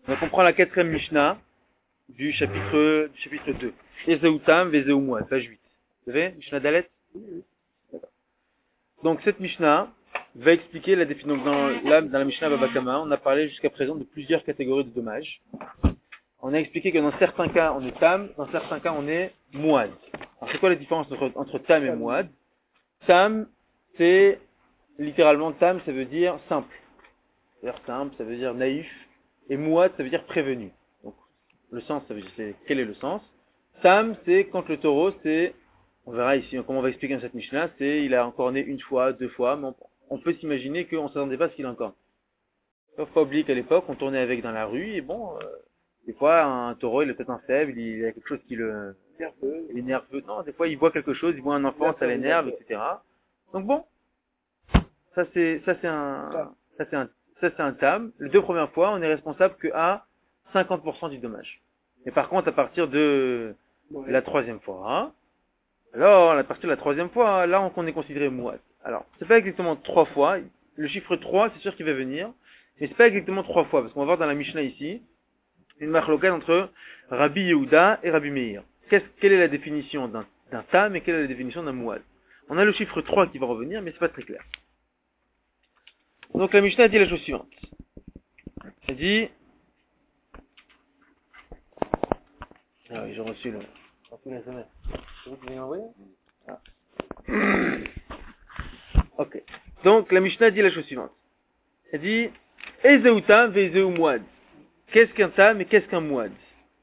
Donc on prend la quatrième Mishnah du chapitre 2. Ezeu tam, vezeu moad, page 8. Vous savez, Mishnah Dalet? Donc cette Mishnah va expliquer la définition. Donc dans la Mishnah Baba Kama, on a parlé jusqu'à présent de plusieurs catégories de dommages. On a expliqué que dans certains cas on est tam, dans certains cas on est moad. Alors c'est quoi la différence entre tam et moad? Tam, c'est littéralement tam, ça veut dire simple. C'est-à-dire simple, ça veut dire naïf. Et moad, ça veut dire prévenu. Donc le sens, ça veut dire quel est le sens? Tam, c'est quand le taureau, c'est, on verra ici comment on va expliquer dans cette Mishnah, c'est il a encore né une fois, deux fois, mais on peut s'imaginer qu'on ne s'attendait pas à ce qu'il a encore. Il ne faut pas oublier qu'à l'époque, on tournait avec dans la rue, et bon, des fois, un taureau, il est peut-être un faible, il a quelque chose qui le... Il est nerveux. Non, des fois, il voit quelque chose, il voit un enfant, ça l'énerve, etc. Donc bon, ça c'est un tam. Les deux premières fois, on est responsable que à 50% du dommage. Et par contre, à partir de la troisième fois, alors, à partir de la troisième fois, là, on est considéré mouad. Alors, c'est pas exactement 3 fois. Le chiffre 3, c'est sûr qu'il va venir. Mais c'est pas exactement 3 fois, parce qu'on va voir dans la Mishnah ici, une marloquette entre Rabbi Yehuda et Rabbi Meir. Quelle est la définition d'un tam et quelle est la définition d'un mouad? On a le chiffre 3 qui va revenir, mais c'est pas très clair. Donc la Mishnah dit la chose suivante. Elle dit... Ah oui, j'ai reçu le SMS. C'est vous qui m'avez envoyé? Ok. Donc la Mishnah dit la chose suivante. Elle dit Ezeu tam ve'ezeu mouad. Qu'est-ce qu'un tam et qu'est-ce qu'un mouad?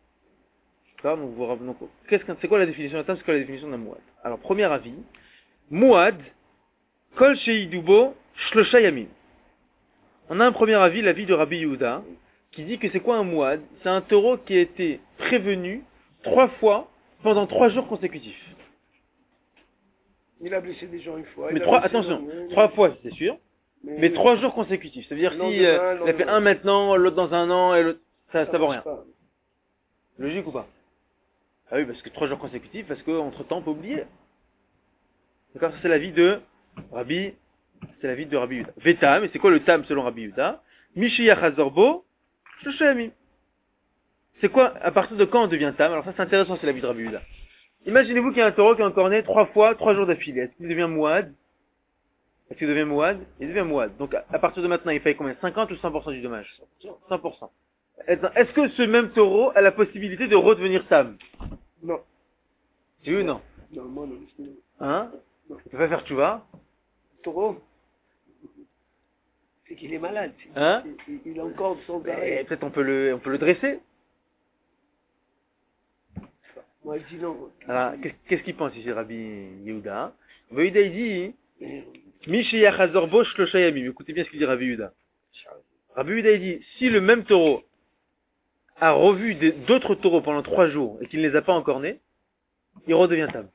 Donc, c'est quoi la définition d'un tam, c'est quoi la définition d'un mouad? Alors, premier avis, mouad, kol sheidubo shlosha yamim. On a un premier avis, l'avis de Rabbi Yehuda, qui dit que c'est quoi un mouad? C'est un taureau qui a été prévenu 3 fois pendant 3 jours consécutifs. Il a blessé des gens une fois. Mais 3 fois, c'est sûr. Mais 3 jours consécutifs. Ça veut dire si il a fait un maintenant, l'autre dans un an, et l'autre, ça vaut rien. Logique ou pas? Ah oui, parce que 3 jours consécutifs, parce qu'entre temps, on peut oublier. D'accord, ça c'est l'avis de Rabbi, Yehuda. Vetam, et c'est quoi le tam selon Rabbi Yehuda? Mishiyach hazorbo, shloshayamim. C'est quoi, à partir de quand on devient tam? Alors ça c'est intéressant, c'est l'avis de Rabbi Yehuda. Imaginez-vous qu'il y a un taureau qui est encore né 3 fois, 3 jours d'affilée. Est-ce qu'il devient mouad? Il devient mouad. Donc à partir de maintenant, il paye combien? 50 ou 100% du dommage? 100%. Est-ce que ce même taureau a la possibilité de redevenir tam? Non. C'est oui ou non? Non, moi non. Hein? Il peut pas faire tchouva? Taureau, c'est qu'il est malade. Hein? Il a encore son gars. Peut-être on peut le dresser. Moi je dis non. Alors, qu'est-ce qu'il pense ici, Rabbi Yehuda? Rabbi Yehuda, il dit, Mishiyach hazorbo shlosha yamim. Écoutez bien ce qu'il dit Rabbi Yehuda. Rabbi Yehuda, il dit, si le même taureau a revu d'autres taureaux pendant 3 jours et qu'il ne les a pas encore nés, il redevient tam.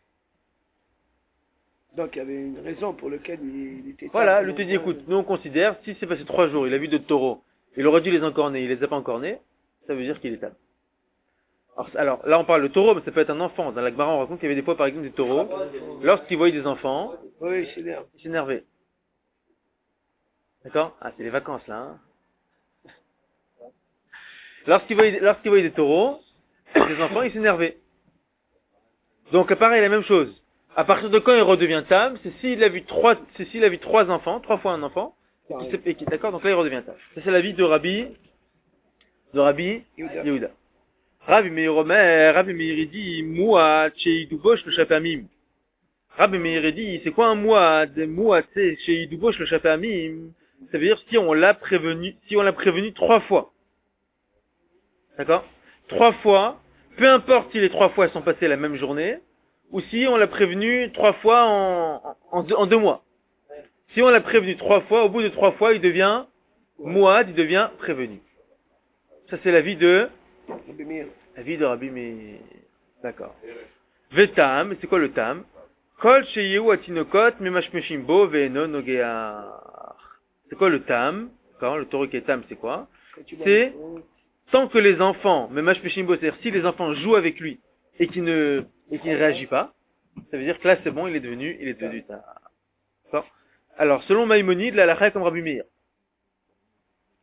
Donc il y avait une raison pour laquelle il était tam. Voilà, lui te dit, écoute, nous on considère, si c'est passé 3 jours, il a vu d'autres taureaux, il aurait dû les encorner, il les a pas encornés, ça veut dire qu'il est tam. Alors, là on parle de taureau, mais ça peut être un enfant. Dans la Gemara on raconte qu'il y avait des fois par exemple des taureaux, lorsqu'ils voyaient des enfants, oui, ils s'énervaient. D'accord? Ah, c'est les vacances là, hein. Lorsqu'ils voyaient des taureaux, des enfants, ils s'énervaient. Donc pareil, la même chose. À partir de quand il redevient tam, c'est s'il a vu 3 enfants, 3 fois un enfant, d'accord, donc là il redevient tam. Ça c'est l'avis de Rabbi Yehuda. Rabbi Meir dit, Mouad, Sheidubosh le Shapamim. Rabbi Meir dit, c'est quoi un Mouad? Mouad, c'est Sheidubosh le Shapamim. Ça veut dire si on l'a prévenu 3 fois. D'accord? 3 fois, peu importe si les 3 fois sont passées la même journée, ou si on l'a prévenu 3 fois en 2 mois. Si on l'a prévenu 3 fois, au bout de 3 fois, il devient mouad, il devient prévenu. Ça c'est l'avis de Rabbi Meir. D'accord. Vetam, c'est quoi le tam? Kol sheyehu atinokot memashmeshim bo ve'eno nogeach. C'est quoi le tam? D'accord, le taureau qui est tam, c'est quoi? C'est tant que les enfants, memashmeshim bo, c'est-à-dire si les enfants jouent avec lui et qu'il ne réagit pas, ça veut dire que là c'est bon, il est devenu tam. D'accord. Alors, selon Maïmonide, la halakha est comme Rabbi Meir.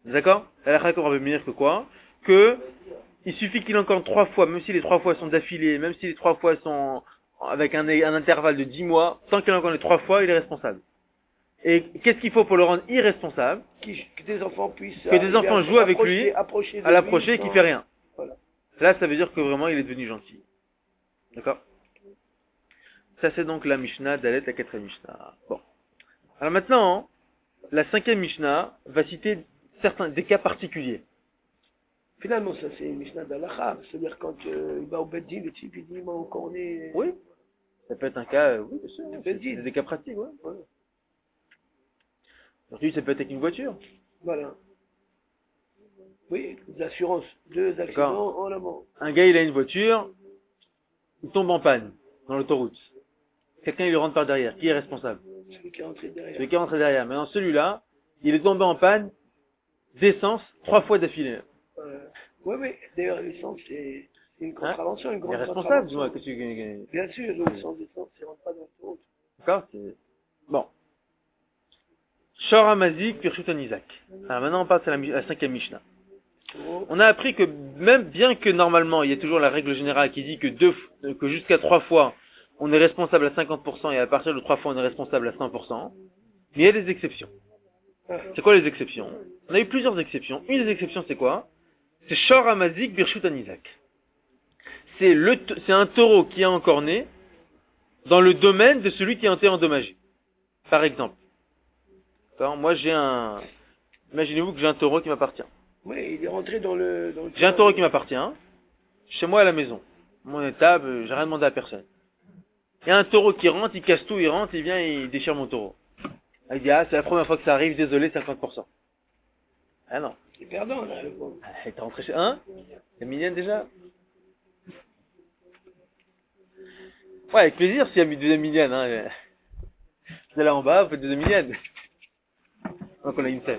D'accord? La halakha va me dire que quoi? Que il suffit qu'il encorne 3 fois, même si les 3 fois sont d'affilée, même si les 3 fois sont avec un intervalle de 10 mois, tant qu'il encorne les 3 fois, il est responsable. Et qu'est-ce qu'il faut pour le rendre irresponsable? Que des enfants puissent Que des enfants jouent avec lui, à l'approcher et qu'il fait rien. Voilà. Là, ça veut dire que vraiment il est devenu gentil. D'accord? Ça c'est donc la Mishnah d'Alet, la 4e Mishnah. Bon. Alors maintenant, la 5e Mishnah va citer des cas particuliers. Finalement, ça c'est une Mishnah d'Alacha. C'est-à-dire quand il va au Beddin, le type il dit moi encore on est. Oui. Ça peut être un cas, oui, bien sûr. Beddin. C'est des cas pratiques, ouais. Voilà. Aujourd'hui, ça peut être avec une voiture. Voilà. Oui, des assurances. 2 accidents en amont. Un gars, il a une voiture, il tombe en panne dans l'autoroute. Quelqu'un, il le rentre par derrière. Qui est responsable? Celui qui est rentré derrière. Celui qui est rentré derrière. Maintenant, celui-là, il est tombé en panne d'essence 3 fois d'affilée. Oui. D'ailleurs, l'essence, c'est une contravention, une Il est grande responsable, contravention. dis-moi. Bien sûr, l'essence d'essence, c'est rentre pas dans l'autoroute. D'accord? Bon. Shor Hamazik, Pirshut Isaac. Alors maintenant, on passe à la 5e Mishnah. On a appris que même bien que normalement, il y a toujours la règle générale qui dit que jusqu'à 3 fois, on est responsable à 50% et à partir de 3 fois, on est responsable à 100%. Mais il y a des exceptions. C'est quoi les exceptions? On a eu plusieurs exceptions. Une des exceptions, c'est quoi? C'est Shor Hamazik, Birshut Isaac. C'est un taureau qui est encorné dans le domaine de celui qui a été endommagé. Par exemple. Alors, moi, imaginez-vous que j'ai un taureau qui m'appartient. Oui, il est rentré dans le J'ai un taureau qui m'appartient, chez moi à la maison. Mon étable, j'ai rien demandé à personne. Il y a un taureau qui rentre, il casse tout, il rentre, il vient et il déchire mon taureau. Il dit, c'est la première fois que ça arrive, désolé, 50%. Ah non. C'est perdant, là, le pauvre. T'es rentré chez un? C'est mignonne déjà? Ouais, avec plaisir s'il y a mis 2 mignonnes, hein. Vous allez en bas, vous faites 2 mignonnes. Donc on a une seule.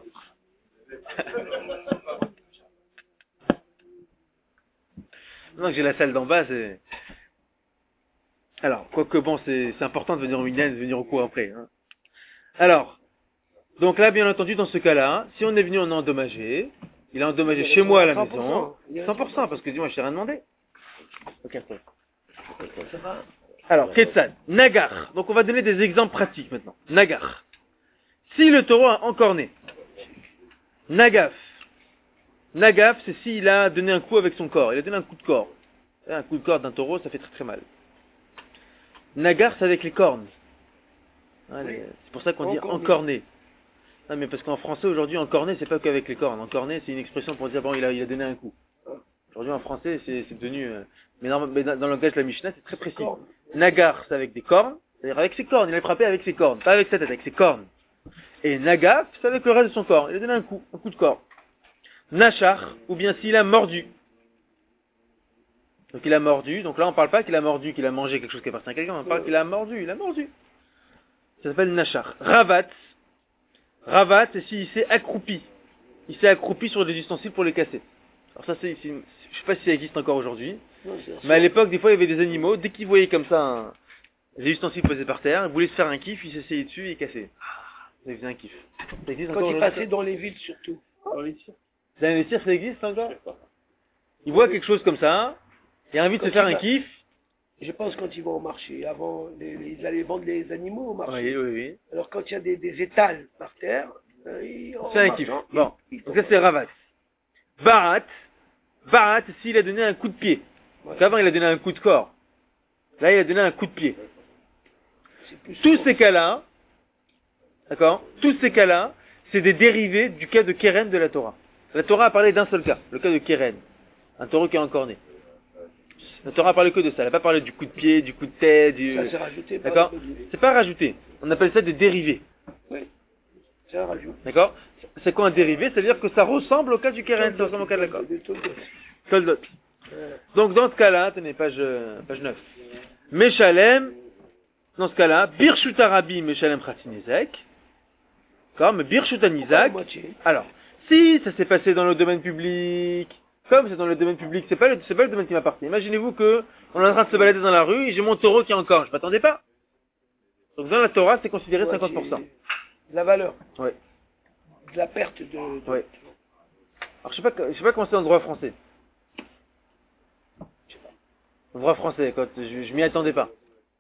Non, j'ai la salle d'en bas, c'est... Alors, quoique bon, c'est important de venir au milieu, de venir au coup après. Hein. Alors, donc là, bien entendu, dans ce cas-là, si on est venu, on a endommagé. Il a endommagé chez moi à la maison. 100%, parce que dis-moi, je t'ai rien demandé. Ok, Ça va? alors, Ketsan, Nagar. Donc on va donner des exemples pratiques maintenant. Nagar. Si le taureau a encorné. Nagaf. Nagaf, c'est s'il a donné un coup avec son corps. Il a donné un coup de corps. Un coup de corps d'un taureau, ça fait très très mal. Nagar, c'est avec les cornes. Hein, Oui. c'est pour ça qu'on dit encorné. Non, mais parce qu'en français, aujourd'hui, encorné, c'est pas qu'avec les cornes. Encorné, c'est une expression pour dire, bon, il a donné un coup. Aujourd'hui, en français, c'est devenu... mais dans le langage de la Mishnah, c'est très précis. Nagar, c'est avec des cornes. C'est-à-dire avec ses cornes. Il a frappé avec ses cornes. Pas avec sa tête, avec ses cornes. Et Nagaf, c'est avec le reste de son corps. Il a donné un coup de corps. Nashar, ou bien s'il a mordu. Donc il a mordu, donc là on parle pas qu'il a mordu, qu'il a mangé quelque chose qui appartient à quelqu'un, on parle qu'il a mordu, il a mordu. Ça s'appelle Nashar. Ravat, c'est s'il s'est accroupi. Il s'est accroupi sur des ustensiles pour les casser. Alors ça je sais pas si ça existe encore aujourd'hui, mais à l'époque des fois il y avait des animaux, dès qu'ils voyaient comme ça les ustensiles posés par terre, ils voulaient se faire un kiff, ils s'essayaient dessus et ils cassaient. Ça faisait un kiff. Ça existe Quand encore il passait dans les villes surtout. Dans les tirs. Dans les tirs, ça existe encore? Il voit quelque chose comme ça, il a envie de se faire un kiff. Je pense quand ils vont au marché, avant, ils allaient vendre les animaux au marché. Oui. Alors quand il y a des étals par terre, c'est un kiff. Bon, donc ça c'est Ravat. Barat, c'est s'il a donné un coup de pied. Ouais. Avant il a donné un coup de corps. Là il a donné un coup de pied. Tous ces cas-là, d'accord? Tous ces cas-là, c'est des dérivés du cas de Keren de la Torah. La Torah a parlé d'un seul cas, le cas de Keren. Un taureau qui est encorné. La Torah a parlé que de ça, elle n'a pas parlé du coup de pied, du coup de tête, Ça c'est rajouté. D'accord? C'est pas rajouté. On appelle ça des dérivés. Oui. C'est un rajout. D'accord? C'est quoi un dérivé? C'est-à-dire que ça ressemble au cas du Keren, ça ressemble au cas de la corde. Toldot. Donc dans ce cas-là, tenez, page 9. Meshalem, dans ce cas-là, Birshut Arabi, Meshalem Khatinezek. Comme Birshut Anizak. Alors, si ça s'est passé dans le domaine public, comme c'est dans le domaine public, c'est pas le domaine qui m'appartient. Imaginez-vous que on est en train de se balader dans la rue et j'ai mon taureau qui est encore. Je m'attendais pas. Donc dans la Torah, c'est considéré 50%. La valeur. Oui. de la perte de... Oui. Alors, je sais pas comment c'est en droit français. En droit français, quand je m'y attendais pas.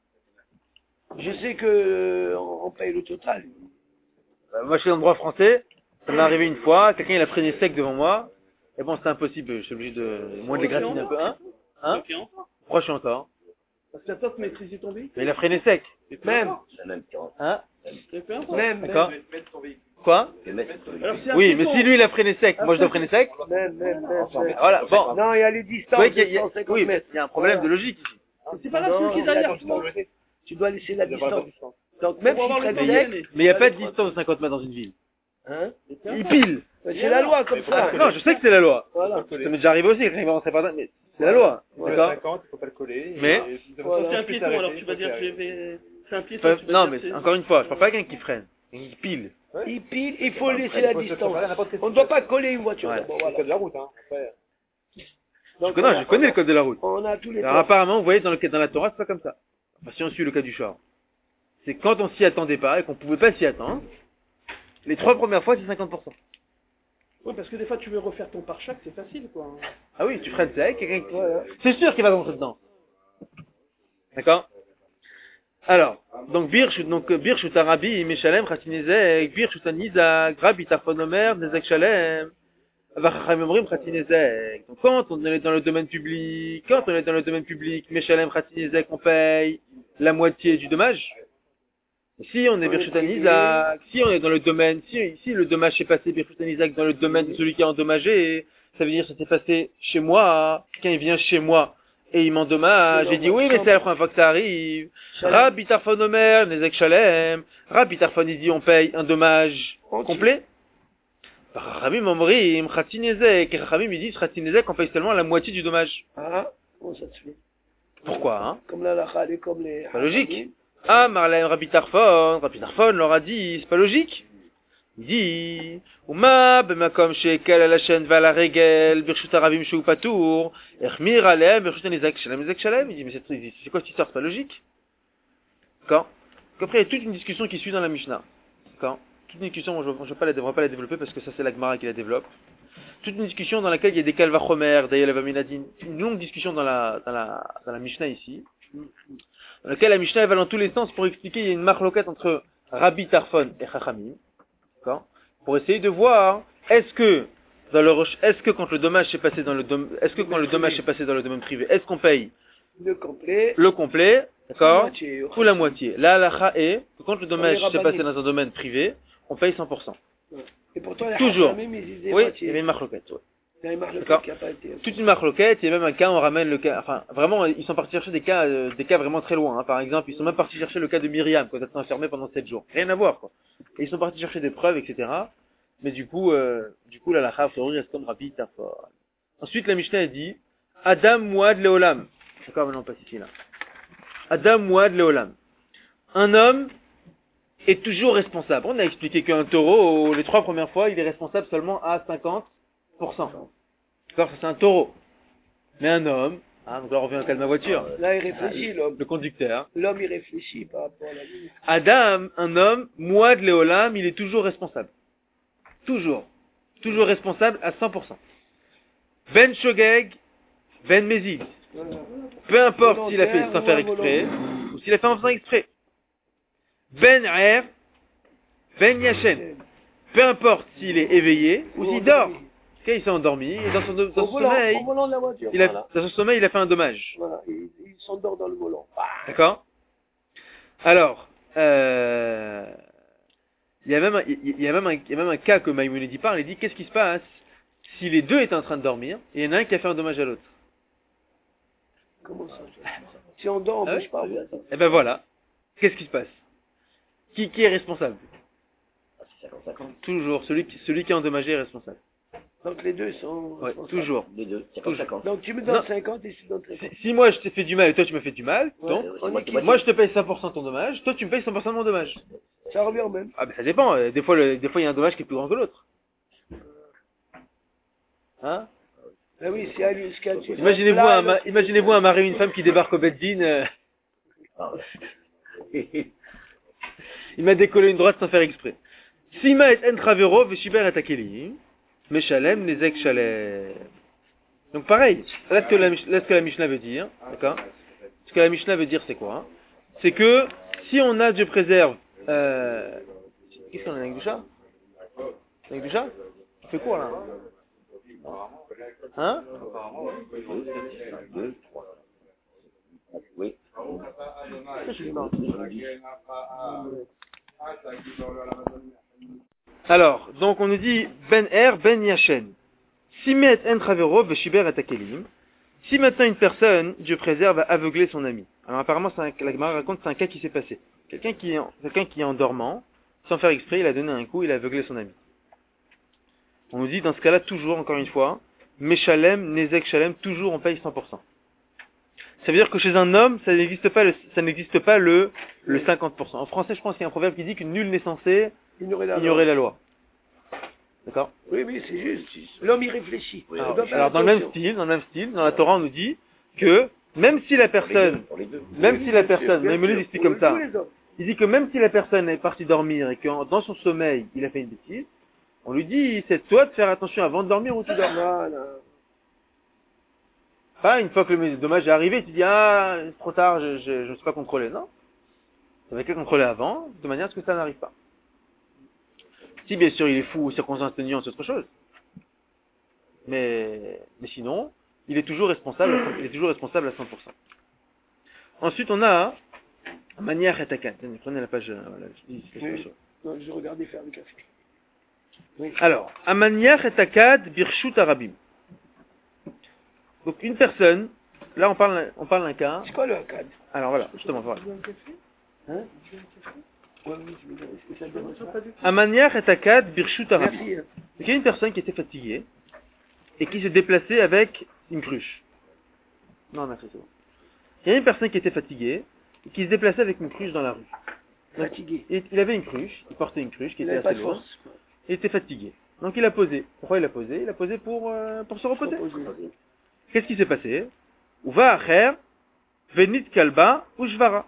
Je sais que on paye le total. Moi, je suis dans le droit français. Ça m'est arrivé une fois. Quelqu'un, il a freiné sec devant moi. Et bon, c'était impossible. Je suis obligé de, moins de les gratiner un peu. Hein? Pourquoi je suis encore? Parce qu'à toi, tu maîtrises ton véhicule. Mais il a freiné sec. Même. Hein? Même. D'accord? Quoi? Alors, si un Oui, mais piéton- si lui, il a freiné sec, moi, je dois freiner sec. Même. Voilà, bon. Non, il y a les Vous distances voyez de qu'il y a, 150 oui, mètres. il y a un problème de logique ici. C'est pas là, celui qui est derrière toi. Tu dois laisser la distance. Donc même Pour s'il avoir le freine temps sec, d'y aller. Mais il n'y a pas de distance de 50 mètres dans une ville. hein, Il pile. c'est la loi comme ça. Non, je sais que c'est la loi. Voilà. Ça m'est déjà arrivé aussi, quelqu'un va rentrer par là, mais c'est la loi. D'accord? 50, il faut pas le coller. Mais- Voilà. C'est un piéton, alors tu vas dire que c'est un piéton. tu vas Non, dire mais c'est- encore une fois, je parle pas à quelqu'un qui freine. Il pile. Il pile, il faut laisser la distance. On ne doit doit pas coller une voiture. Ouais. d'abord, C'est voilà. le code de la route, hein. Après, Donc, Je connais le code de la route. On a tous les Alors temps. apparemment, vous voyez, dans la Torah, c'est pas comme ça. Enfin, si on suit le cas du char. C'est quand on s'y attendait pas et qu'on pouvait pas s'y attendre. Les 3 premières fois, c'est 50%. Ouais, parce que des fois, tu veux refaire ton pare-choc, c'est facile, quoi. Ah oui, tu freines sec, quelqu'un qui... Voilà. C'est sûr qu'il va rentrer dedans. D'accord? Alors, donc Birshut Arabi, Meshalem, Khatinezek, Birshut Anizak, Rabbi Tarfonomer, Nezek Shalem, Vachacham Omrim, Khatinezek. Donc quand on est dans le domaine public, Meshalem, Khatinezek, on paye la moitié du dommage. Si on est Birshut Anizak, si on est dans le domaine, si le dommage s'est passé Birshut Anizak dans le domaine de celui qui a endommagé, ça veut dire que ça s'est passé chez moi, quand il vient chez moi, et il m'endommage, j'ai dit oui, mais c'est la première fois que ça arrive. Rabbi Tarfon Omer, Nezek Shalem. Rabbi Tarfon, il dit on paye un dommage complet. Rachamim Omrim, Khatinezek. Et Rachamim, ils disent Khatinezek, on paye seulement la moitié du dommage. Ah, comment ça se fait? Pourquoi, hein? Comme la lacha, et comme les... Pas logique. Ah, Marlène Rabbi Tarfon leur a dit, c'est pas logique. Il dit, Uma, bemakom shekel ala shen va la regel, birshut arabim shou patour, echmir alem, birshut anizak shalem. Il dit, mais c'est quoi cette histoire? C'est pas logique. D'accord? Donc après, il y a toute une discussion qui suit dans la Mishnah. D'accord? Toute une discussion, je ne vais pas la développer parce que ça c'est la Gemara qui la développe. Toute une discussion dans laquelle il y a des kalvachomer, d'ayel une longue discussion dans la Mishnah ici. Dans laquelle la Mishnah elle va dans tous les sens pour expliquer, il y a une marloquette entre Rabbi Tarfon et Chachamim. D'accord? Pour essayer de voir, est-ce que quand le dommage s'est passé dans le domaine, quand le dommage s'est passé dans le domaine privé, est-ce qu'on paye Le complet. le complet, d'accord? moitié. Ou la moitié. La halakha est que quand le dommage les s'est passé rabbinim. dans un domaine privé, on paye 100%. Et pourtant, les Toujours. Hachamim, ils disaient Oui, moitié. il y avait une marloquette. Ouais. Il y a une marque D'accord. qui a pas été... Toute une marloquette, il y a même un cas, on ramène le cas, enfin, vraiment, ils sont partis chercher des cas vraiment très loin, hein. Par exemple, ils sont même partis chercher le cas de Myriam, quand elle s'est enfermée pendant 7 jours. Rien à voir, quoi. Et ils sont partis chercher des preuves, etc. Mais du coup, la lacha, reste comme Rabbi Tarfon. Ensuite, la Mishnah, elle dit, Adam Mouad Leolam. D'accord, maintenant, on passe ici, là. Adam Mouad Leolam. Un homme est toujours responsable. On a expliqué qu'un taureau, les 3 premières fois, il est responsable seulement à 50%. D'accord, ça c'est un taureau. Mais un homme, donc là on revient au cas de ma voiture. Là, il réfléchit, l'homme. Le conducteur. L'homme, il réfléchit par rapport à la vie. Adam, un homme, Mouad Leolam, il est toujours responsable. Toujours. Toujours responsable à 100%. Ben Shogeg, Ben Mezid. Voilà. Peu importe s'il a fait sans faire exprès, ou s'il a fait en faisant exprès. Ben Aer, Ben Yachen. Peu importe s'il est éveillé ou s'il dort. Quand il s'est endormi, et dans son sommeil, Au volant de la voiture. dans son sommeil, il a fait un dommage. Voilà. Il s'endort dans le volant. D'accord? Alors, il y a même un cas que Maïmonidi parle, il dit, qu'est-ce qui se passe si les deux étaient en train de dormir, et il y en a un qui a fait un dommage à l'autre? Comment ça? Si on dort, on Ah bouge ouais? pas. Eh ben voilà. Qu'est-ce qui se passe? Qui est responsable? Toujours. Celui qui est endommagé est responsable. Donc les deux sont... Ouais, toujours. Les deux, Toujours. 50-50. Donc tu me donnes Non. 50 et je te donne 50. Si moi je t'ai fait du mal et toi tu me fais du mal, Ouais, donc, on est qui? moi je te paye 100% de ton dommage, toi tu me payes 100% de mon dommage. Ça revient au même. Ah ben ça dépend, des fois il y a un dommage qui est plus grand que l'autre. Hein? Ah oui, c'est à lui ce qu'il y a. Imaginez-vous un mari et une femme qui débarquent au Beddin. Il m'a décollé une droite sans faire exprès. Sima et en travero veshiber et akelim. Meshalem nezek shalem. Donc pareil, là ce que la Mishnah veut dire, d'accord? Ce que la Mishnah veut dire c'est quoi? C'est que si on a, Dieu préserve, qu'est-ce qu'on a avec du chat? Avec du chat? On fait quoi là? Hein? Oui. Alors, donc on nous dit Ben Er, Ben Yachen. Simet en travero, veshiber et akelim. Si maintenant une personne, Dieu préserve, a aveuglé son ami. Alors apparemment, la Gemara raconte c'est un cas qui s'est passé. Quelqu'un qui est en dormant, sans faire exprès, il a donné un coup, il a aveuglé son ami. On nous dit dans ce cas-là, toujours, encore une fois, Meshalem, Nezek Shalem, toujours on paye 100%. Ça veut dire que chez un homme, ça n'existe pas le 50%. En français, je pense qu'il y a un proverbe qui dit que nul n'est censé ignorer la loi. D'accord? Oui, c'est juste. L'homme y réfléchit. Alors dans le même style, dans la Torah, on nous dit que même si la personne, mais il me l'explique comme ça, il dit que même si la personne est partie dormir et que dans son sommeil, il a fait une bêtise, on lui dit, c'est toi de faire attention avant de dormir ou tu dors. Voilà. Pas une fois que le dommage est arrivé, tu dis, ah, c'est trop tard, je ne suis pas contrôlé. Non. Tu avais qu'à contrôler avant, de manière à ce que ça n'arrive pas. Si bien sûr il est fou ou circonstances atténuantes, c'est autre chose. Mais sinon, il est toujours responsable à 100%. Ensuite, on a manière etakat. Prenez la page. Voilà, Non, je regardais faire du café. Oui. Alors, Amaniach et Akad Birshut Arabim. Donc une personne, là on parle d'un cas. C'est quoi le Akad? Alors voilà, justement, voilà. Hein? Amaniach et Akad Birshut Arabim. Merci. Donc il y a une personne qui était fatiguée et qui se déplaçait avec une cruche. Non, merci, c'est bon. Il y a une personne qui était fatiguée et qui se déplaçait avec une cruche dans la rue. Fatigué. Il avait une cruche, il portait une cruche qui Il était n'avait pas assez de lourde. force. Il était fatigué. Donc il a posé. Pourquoi il a posé? Il a posé pour se reposer. Qu'est-ce qui s'est passé? Uva acher, venit kalba, ushvara.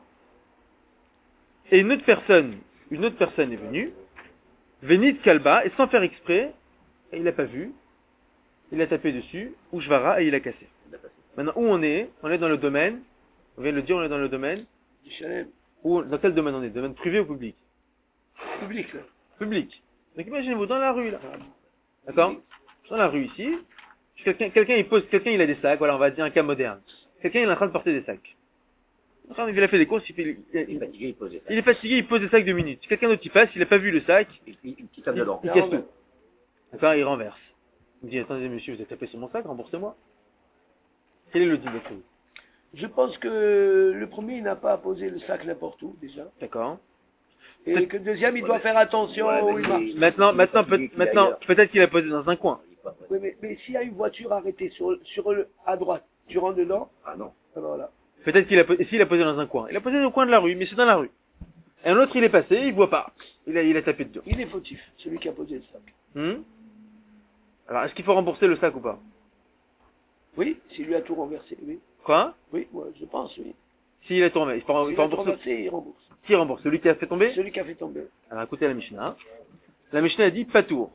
Et une autre personne est venue, venit kalba, et sans faire exprès, et il n'a pas vu, il a tapé dessus, ushvara, et il a cassé. Maintenant, où on est? On est dans le domaine, on vient de le dire, on est dans le domaine. Dans quel domaine on est? Domaine privé ou public? Public, là. Public. Donc imaginez-vous dans la rue là. D'accord? Dans la rue ici, quelqu'un il a des sacs, voilà, on va dire un cas moderne. Quelqu'un il est en train de porter des sacs. Il a fait des courses, il est fatigué, il pose des sacs 2 minutes. Si quelqu'un d'autre y passe, il n'a pas vu le sac, il casse tout. D'accord? Il renverse. Il dit, attendez monsieur, vous avez tapé sur mon sac, remboursez-moi. Quel est le deal de tout? Je pense que le premier, il n'a pas posé le sac n'importe où, déjà. D'accord. Et que le deuxième, il doit faire attention où il marche. Maintenant, peut-être qu'il a posé dans un coin. Oui, mais s'il y a une voiture arrêtée à droite, tu rentres dedans? Ah non. Alors là. Peut-être s'il a posé dans un coin. Il a posé au coin de la rue, mais c'est dans la rue. Et un autre, il est passé, il voit pas. Il a tapé dedans. Il est fautif, celui qui a posé le sac. Alors, est-ce qu'il faut rembourser le sac ou pas? Oui, s'il lui a tout renversé, oui. Quoi? Oui, moi, je pense, oui. S'il a tout renversé, il faut rembourser. Renversé, il rembourse. Qui rembourse? Celui qui a fait tomber? Celui qui a fait tomber. Alors, écoutez la Mishnah. La Mishnah a dit patour.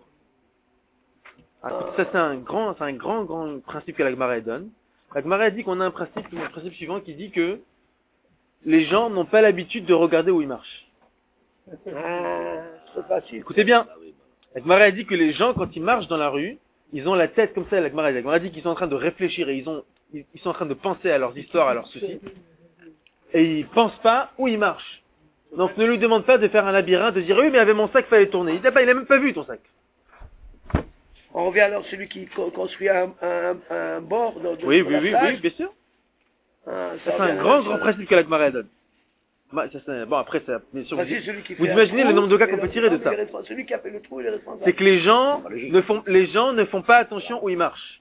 Alors, ça, c'est un grand principe que la Gemara donne. La Gemara dit qu'on a un principe suivant qui dit que les gens n'ont pas l'habitude de regarder où ils marchent. C'est facile. Écoutez bien. La Gemara dit que les gens, quand ils marchent dans la rue, ils ont la tête comme ça. La Gemara dit qu'ils sont en train de réfléchir et ils sont en train de penser à leurs histoires, à leurs soucis. Et ils pensent pas où ils marchent. Donc ne lui demande pas de faire un labyrinthe, de dire oui mais avec mon sac fallait tourner. Il a même pas vu ton sac. On revient alors celui qui construit un bord Oui, bien sûr. Ça c'est un grand principe que la Gemara donne. Bon après ça, bien sûr, vous imaginez le nombre de cas qu'on peut tirer de ça. Celui qui a fait le trou, il est responsable. C'est que les gens ne font pas attention où ils marchent.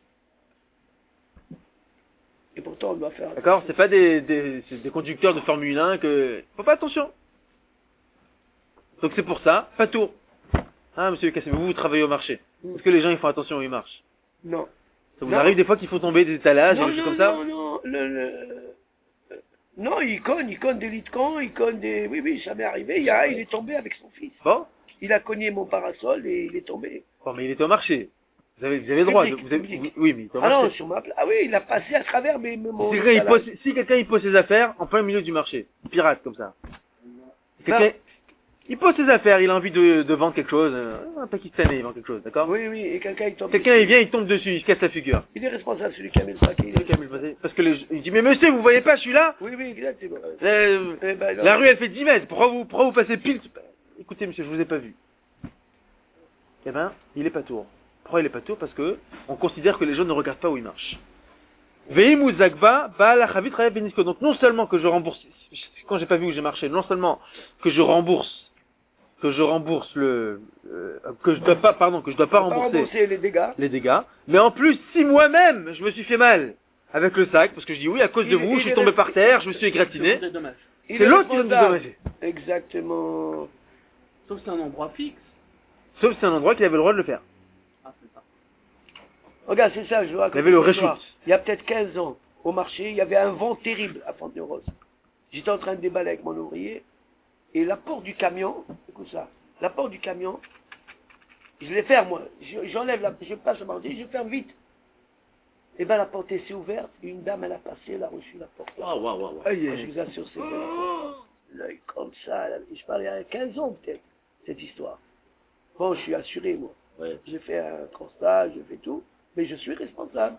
Et pourtant on doit faire. D'accord, c'est pas des conducteurs de Formule 1 que faut pas attention. Donc c'est pour ça, pas tour. Ah monsieur Cassé, vous travaillez au marché. Est-ce que les gens ils font attention où ils marchent? Non. Ça vous arrive des fois qu'il faut tomber des étalages et des choses comme ça? Non, il conne des lits de camp, il conne des... Oui, ça m'est arrivé, il est tombé avec son fils. Bon, il a cogné mon parasol et il est tombé. Bon, mais il était au marché. Vous avez le droit. Public. Oui, mais il était au Ah non, marché. sur ma ah oui, il a passé à travers mon Si quelqu'un il étalage. si quelqu'un il pose ses affaires en plein milieu du marché, pirate comme ça. Quelqu'un, il pose ses affaires, il a envie de vendre quelque chose, un Pakistanais il vend quelque chose, d'accord? Oui, oui, et quelqu'un il tombe. Quelqu'un il vient, il tombe dessus, il se casse la figure. Il est responsable, celui qui a mis le paquet. Parce que il dit mais monsieur vous voyez pas je suis là? Oui, oui, exactement. La, Eh ben, non. la rue elle fait 10 mètres, pourquoi vous passez pile? Écoutez monsieur, je vous ai pas vu. Eh ben, il est pas tour. Pourquoi il est pas tour? Parce que on considère que les gens ne regardent pas où ils marchent. Veimu Zagba, Baal Chavit Raya Benisko. Donc non seulement que je rembourse, quand j'ai pas vu où j'ai marché, non seulement que je rembourse que je dois pas rembourser les dégâts, mais en plus, si moi-même, je me suis fait mal avec le sac, parce que je dis oui, à cause de vous, je suis tombé par terre, je me suis égratigné, c'est l'autre qui va me dédommager. Exactement. Sauf que c'est un endroit fixe. Sauf si c'est un endroit qu'il avait le droit de le faire. Ah, c'est ça. Regarde, c'est ça, je vois. Il avait le reshoot. Il y a peut-être 15 ans, au marché, il y avait un vent terrible à Fontenay-aux-Roses. J'étais en train de déballer avec mon ouvrier, et la porte du camion, écoute ça, la porte du camion, je l'ai ferme moi, je passe le mardi, je ferme vite. Et ben la porte s'est ouverte, une dame elle a passé, elle a reçu la porte. Je vous assure, c'est l'œil comme ça, je parlais il y a 15 ans peut-être, cette histoire. Bon, je suis assuré moi, j'ai fait un constat, j'ai fait tout, mais je suis responsable.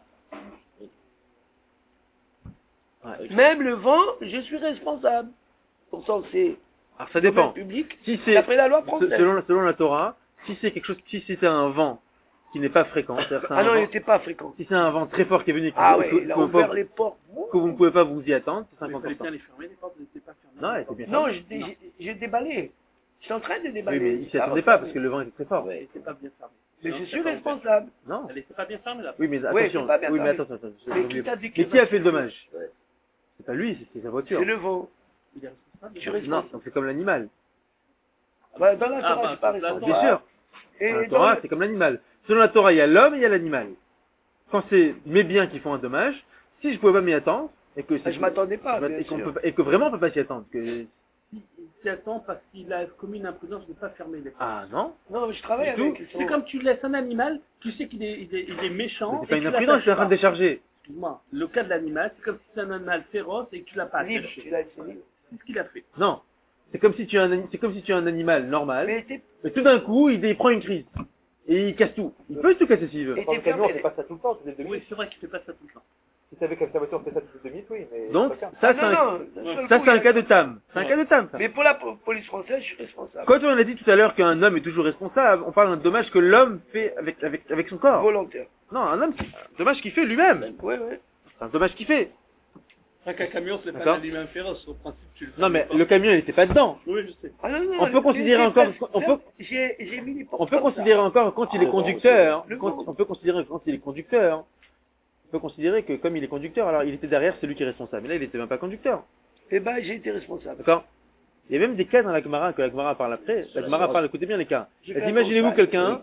Même le vent, je suis responsable. Pourtant c'est Alors ça dépend. Public, Si c'est d'après la loi française. selon la Torah, si c'est quelque chose, si c'était un vent qui n'est pas fréquent, Ah non, il n'était pas fréquent. si c'est un vent très fort qui est venu, il a ouvert les portes. que vous ne pouvez pas vous y attendre, c'est Il fallait 50%. bien les fermer, les portes n'étaient pas fermées. Non, elle était bien Non, fermée. j'ai déballé. Je suis en train de déballer. Oui, mais il s'y attendait pas parce que le vent était très fort. Ouais, elle n'était pas bien fermée. Mais Non, je c'est suis pas responsable. Non. Elle n'était pas bien fermée là. Oui, mais Ouais, attention. c'est pas bien Oui, mais fermé. attends. Mais qui t'a dit que Mais qui a fait le dommage? Ouais. C'est pas lui, c'est sa voiture. C'est le vent. Il est responsable. Je suis Non, responsable. donc c'est comme l'animal. Bah, dans la Torah, bah, c'est pas la responsable. Bien sûr. Et Dans la dans Torah, le- c'est comme l'animal. Selon la Torah, il y a l'homme et il y a l'animal. Quand c'est mes biens qui font un dommage, si je pouvais pas m'y attendre, et que je m'attendais pas, bien et, qu'on sûr. peut pas- et que vraiment on peut pas s'y attendre, que Il s'y attend parce qu'il a commis une imprudence de ne pas fermer les portes. ah non, Non, mais je travaille Du avec. tout. C'est comme tu laisses un animal, tu sais qu'il est, il est méchant. c'est pas et une tu imprudence, c'est en train de l'attaches pas. décharger. Excuse-moi, le cas de l'animal, c'est comme si c'est un animal féroce et que tu l'as pas Libre, attaché. tu l'as essayé. C'est ce qu'il a fait. Non, c'est comme si tu es un animal normal, Mais t'es mais tout d'un coup il prend une crise et il casse tout. Il peut tout casser s'il veut. Et Dans le camion, on fermé. fait pas ça tout le temps, c'est des Oui, demi. c'est vrai qu'il fait pas ça tout le temps. Si tu savais que ta voiture fait ça toutes les demi, oui, mais. Donc c'est pas le cas. ça Ah, non, ça c'est un cas de tam. C'est un cas de tam. Ça. Mais pour la police française, je suis responsable. Quand on a dit tout à l'heure qu'un homme est toujours responsable, on parle d'un dommage que l'homme fait avec son corps. Volontaire. Non, un homme, c'est un dommage qu'il fait lui-même. Ouais, ouais. C'est un dommage qu'il fait. Un camion, c'est pas D'accord. un animal féroce, au principe, tu le Non, mais fermes pas. le camion, il était pas dedans. Oui, je sais. Ah, non, non, On peut considérer encore, J'ai mis les portes. on peut comme ça. considérer encore quand il est conducteur, Le quand- vent. on peut considérer que quand il est conducteur, on peut considérer que comme il est conducteur, alors il était derrière celui qui est responsable. Mais là, il était même pas conducteur. Eh ben, j'ai été responsable. D'accord? Il y a même des cas dans la Gemara, que la Gemara parle après. La Gemara parle, écoutez bien les cas. J'ai Elle fait dit, un imaginez-vous constat, quelqu'un,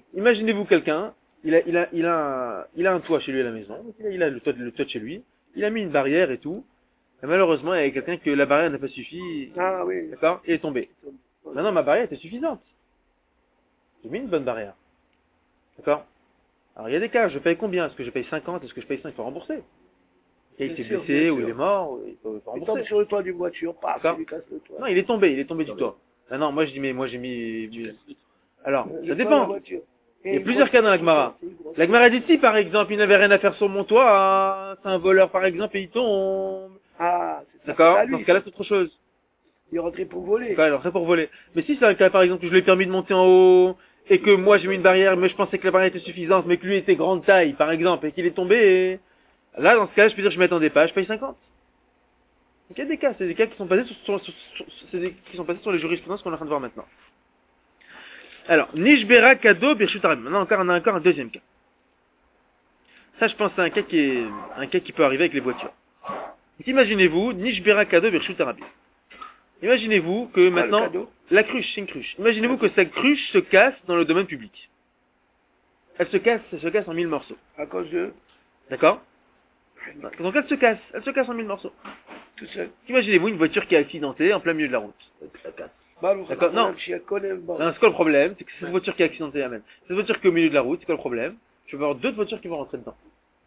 il a un toit chez lui à la maison, il a le toit de chez lui, il a mis une barrière et tout, et malheureusement, il y a quelqu'un que la barrière n'a pas suffi, Ah oui. d'accord, et est tombé. Maintenant, ma barrière était suffisante. J'ai mis une bonne barrière. D'accord? Alors, il y a des cas, je paye combien? Est-ce que je paye 50? Est-ce que je paye 5? Il faut rembourser. Et il Bien s'est sûr, blessé, bien ou sûr. il est mort, il faut Il tombe rembourser. sur le toit d'une voiture, paf, D'accord. il lui casse le toit. Non, il est tombé du toit. Ah non, moi je dis, mais moi j'ai mis... Alors, Le ça toit de la dépend. voiture. Il y a plusieurs cas dans la Gemara. La Gemara dit si, par exemple, il n'avait rien à faire sur mon toit, hein, c'est un voleur, par exemple, et il tombe. Ah, c'est ça. D'accord? C'est à lui. Dans ce cas-là, c'est autre chose. Il est rentré pour voler. D'accord, alors c'est pour voler. Mais si c'est un cas, par exemple, que je lui ai permis de monter en haut, et que moi j'ai mis une barrière, mais je pensais que la barrière était suffisante, mais que lui était grande taille, par exemple, et qu'il est tombé, et... là, dans ce cas, je peux dire que je m'attendais pas, je paye 50. Donc il y a des cas, c'est des cas qui sont basés qui sont basés sur les jurisprudences qu'on est en train de voir maintenant. Alors, Nishbera Kado Birshut Arabim. Maintenant, on a encore un deuxième cas. Ça, je pense, c'est un cas qui peut arriver avec les voitures. Donc, imaginez-vous, Nishbera Kado Birshut Arabim. Imaginez-vous que maintenant, le cadeau. la cruche, c'est une cruche. Imaginez-vous que cette cruche se casse dans le domaine public. Elle se casse en 1000 morceaux. À cause de... D'accord? Donc elle se casse en 1000 morceaux. Tout seul. Imaginez-vous une voiture qui est accidentée en plein milieu de la route. Ça casse. D'accord, non. C'est quoi le problème? C'est que c'est cette voiture qui est accidentée, amen. Cette voiture qui est au milieu de la route, c'est quoi le problème? Je vais avoir d'autres voitures qui vont rentrer dedans.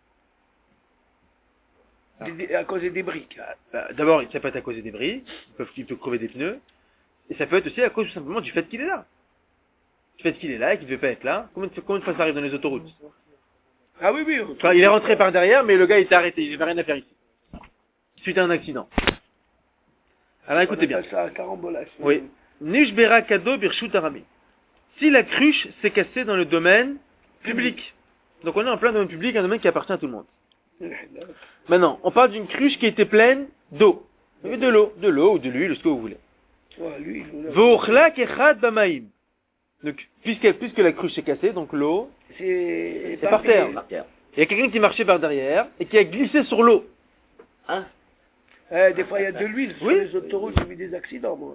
À cause des débris. D'abord, ça peut être à cause des débris, il peut crever des pneus, et ça peut être aussi à cause tout simplement du fait qu'il est là. Du fait qu'il est là et qu'il ne devait pas être là. Combien de fois ça arrive dans les autoroutes? Ah oui, oui. Enfin, il est rentré par derrière, mais le gars il était arrêté, il n'avait rien à faire ici. Suite à un accident. Alors écoutez bien. Ça un carambolage. Oui. Nishbera kado birshut arami. Si la cruche s'est cassée dans le domaine public. Donc on est en plein domaine public, un domaine qui appartient à tout le monde. Maintenant, on parle d'une cruche qui était pleine d'eau. De l'eau ou de l'huile, ce que vous voulez. V'ochla kechad bamaim. Donc, puisque la cruche s'est cassée, donc l'eau, c'est par terre. Il y a quelqu'un qui marchait par derrière et qui a glissé sur l'eau. Hein? Des fois, il y a de l'huile sur les autoroutes, j'ai vu des accidents, moi.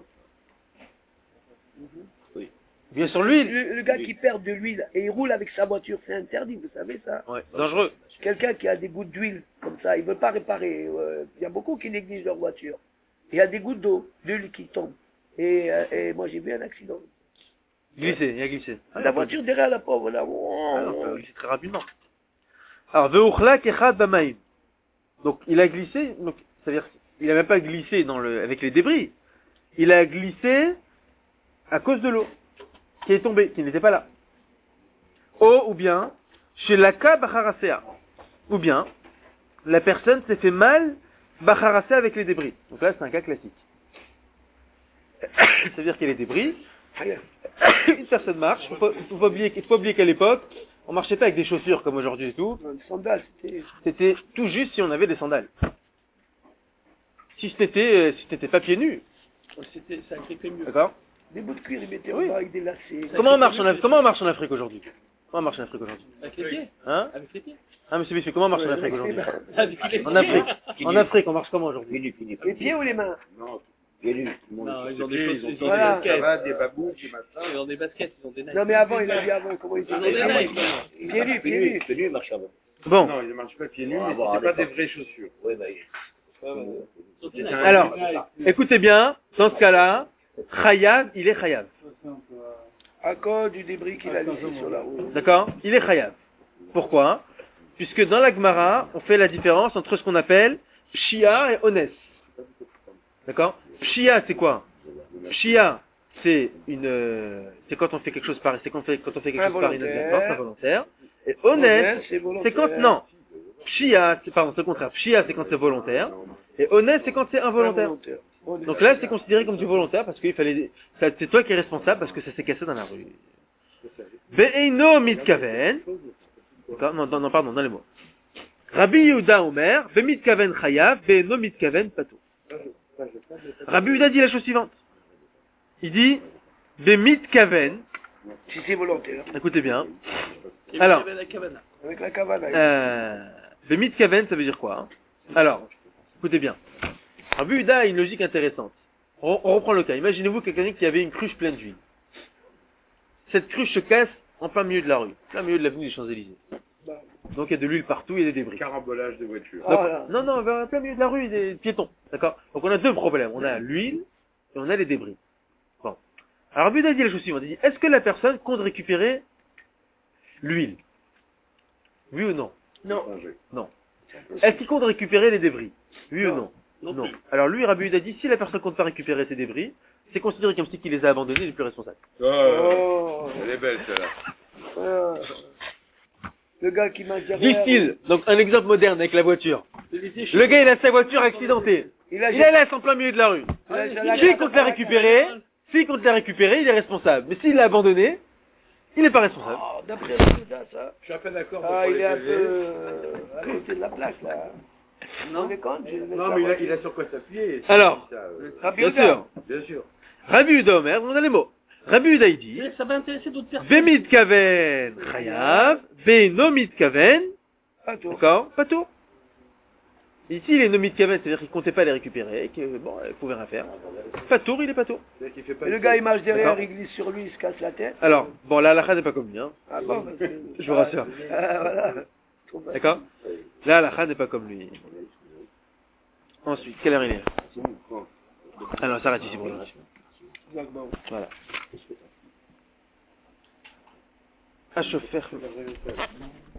Oui. Bien sûr, l'huile. Le gars qui perd de l'huile et il roule avec sa voiture, c'est interdit, vous savez ça? Ouais, dangereux. Quelqu'un qui a des gouttes d'huile, comme ça, il ne veut pas réparer. Il y a beaucoup qui négligent leur voiture. Il y a des gouttes d'eau, d'huile qui tombent. Et moi, j'ai vu un accident. Il a glissé. La voiture derrière la pauvre, là. Ça a glissé très rapidement. Alors, ve'uchla kechad bamaim. Donc, il a glissé, donc, c'est-à-dire, il n'a même pas glissé avec les débris. Il a glissé à cause de l'eau, qui est tombée, qui n'était pas là. Ou bien, chez l'aka bacharasea. Ou bien, la personne s'est fait mal bacharasea avec les débris. Donc là, c'est un cas classique. C'est-à-dire qu'il y a les débris, une personne marche, il faut pas oublier qu'à l'époque, on marchait pas avec des chaussures comme aujourd'hui et tout. Des sandales, c'était tout juste si on avait des sandales. Si t'étais pas pieds nus. Ça grippait mieux. D'accord? Des bouts de cuir, ils mettaient avec des lacets. Comment on marche en Afrique aujourd'hui? Comment on marche en Afrique aujourd'hui? Avec les pieds? Hein? Avec les pieds? Ah, monsieur, comment on marche en Afrique aujourd'hui? Avec les pieds. En Afrique, on marche comment aujourd'hui? Les pieds ou les mains? Non, pieds nus. Non, ils ont des choses, des baskets, des babous, des machins. Ils ont des baskets, ils ont des Nike. Non, mais avant, il a dit avant, comment ils ont des Nike. Pieds nus, pieds nus. Pieds nus, ils marchent avant. Bon. Non, ils ne marchent pas pieds nus, mais c'est pas des vraies chaussures. Oui, bah, alors, écoutez bien, dans ce cas-là, Chayav, il est Chayav. À cause du débris qu'il a laissé sur la route. D'accord? Il est Chayav. Pourquoi? Puisque dans la Gemara, on fait la différence entre ce qu'on appelle Shia et Ones. D'accord? Shia, c'est quoi? Shia, c'est quand on fait quelque chose par, quand on fait quelque chose par inadvertance, involontaire. Et Ones, c'est quand, non. Shia, c'est le contraire. Shia, c'est quand c'est volontaire. Et Ones, c'est quand c'est involontaire. Donc là, c'est considéré comme du volontaire parce qu'il fallait, c'est toi qui es responsable parce que ça s'est cassé dans la rue. Be'eino mitkaven. Non, pardon, dans les mots. Rabbi Yehuda Omer, be'mitkaven chayav, be'eino mitkaven pato. Rabbi Yehuda dit la chose suivante. Il dit, be'mitkaven. Si c'est volontaire. Écoutez bien. Alors. Avec la kavana. Be'mitkaven, ça veut dire quoi? Alors, écoutez bien. Rabbi Yehuda a une logique intéressante. On reprend le cas. Imaginez-vous quelqu'un qui avait une cruche pleine d'huile. Cette cruche se casse en plein milieu de la rue, plein milieu de l'avenue des Champs-Élysées. Donc il y a de l'huile partout, il y a des débris. Carambolage de voitures. Donc, non, en plein milieu de la rue, il y a des piétons. D'accord? Donc on a deux problèmes. On a l'huile et on a les débris. Bon. Alors Rabbi Yehuda dit la chose suivante. Il dit, est-ce que la personne compte récupérer l'huile? Oui ou non? Non. Non. Est-ce qu'il compte récupérer les débris? Oui ou non? Non. Alors lui, Rabbi Yehuda dit, si la personne compte pas récupérer ses débris, c'est considéré comme si qu'il les a abandonnés, il est plus responsable. Oh, elle est belle celle-là. Le gars qui m'a dit... Dit-il, donc un exemple moderne avec la voiture. Le gars, il a sa voiture accidentée. Il la laisse en plein milieu de la rue. S'il compte la récupérer, il est responsable. Mais s'il l'a abandonné, il n'est pas responsable. Oh, d'après le gars, ça... Je suis un peu d'accord. Il est un peu à côté de la plaque, là. Non, mais il a sur quoi s'appuyer. Alors, bien sûr. Rabbi Yehuda Omer, on a les mots. Rabbi Yehuda il dit, ça va intéresser d'autres personnes. Be'mitkaven chayav, be'no mitkaven, d'accord, pas tout. Ici, il est no mitkaven, c'est-à-dire qu'il comptait pas les récupérer, que bon, il pouvait rien faire. Pas tour, il est pas tour. Le gars, il marche derrière, il glisse sur lui, il se casse la tête. Alors, bon, là, la n'est pas comme lui, hein. Ah bon, je vous rassure. Voilà. D'accord? Là, la n'est pas comme lui. Ensuite, quelle heure il est? Alors, ça arrête ici pour le reste. Voilà. À chauffer.